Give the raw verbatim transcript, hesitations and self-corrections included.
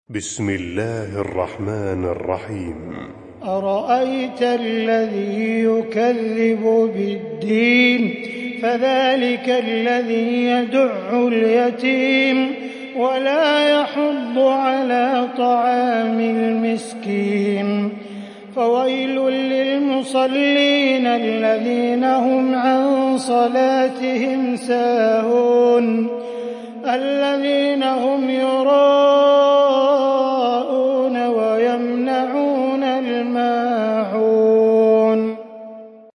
بسم الله الرحمن الرحيم. أرأيت الذي يكذب بالدين فذلك الذي يدع اليتيم ولا يحض على طعام المسكين فويل للمصلين الذين هم عن صلاتهم ساهون الذين هم يراءون